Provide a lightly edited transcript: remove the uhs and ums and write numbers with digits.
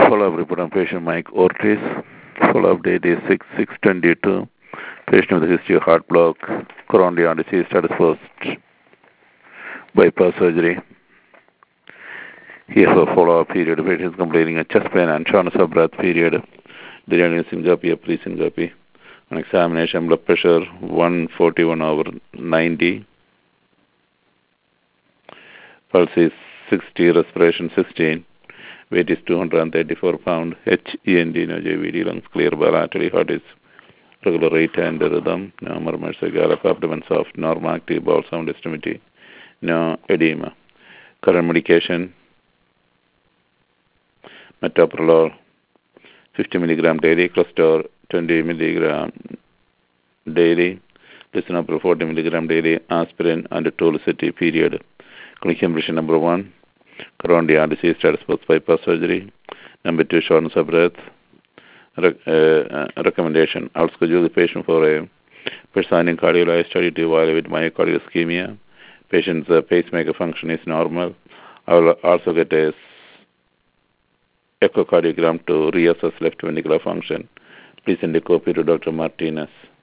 Follow-up report on patient Mike Ortiz. Follow-up date is 6/6/22. Patient with a history of heart block, coronary artery disease, status first, bypass surgery. Here for follow-up period, the patient is complaining of chest pain and shortness of breath period. Delirium syncope or pre-syncope. On examination, blood pressure 141/90. Pulse is 60, respiration 16. Weight is 234 pounds. HEND, no JVD, lungs clear bilaterally. Heart is regular rate and rhythm. No murmurs, gallop, abdomen soft, normal active, bowel sound extremity. No edema. Current medication, metoprolol 50 milligram daily, Crestor 20 milligram daily, lisinopril 40 milligram daily, aspirin and Trulicity period. Clinical impression number 1, coronary artery disease, status post bypass surgery. Number 2, shortness of breath. Recommendation: I'll schedule the patient for a presigning cardiologist study to evaluate myocardial ischemia. Patient's pacemaker function is normal. I will also get a echocardiogram to reassess left ventricular function. Please send a copy to Dr. Martinez.